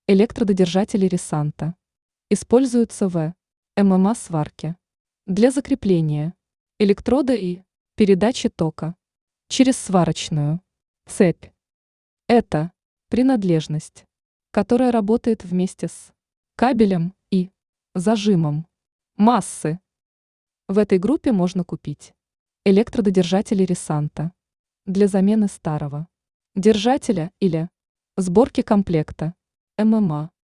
Электрододержатели Ресанта. Используются в ММА-сварке. Для закрепления электрода и передачи тока через сварочную цепь. Это принадлежность, которая работает вместе с кабелем и зажимом массы. В этой группе можно купить электрододержатели Ресанта для замены старого держателя или сборки комплекта ММА.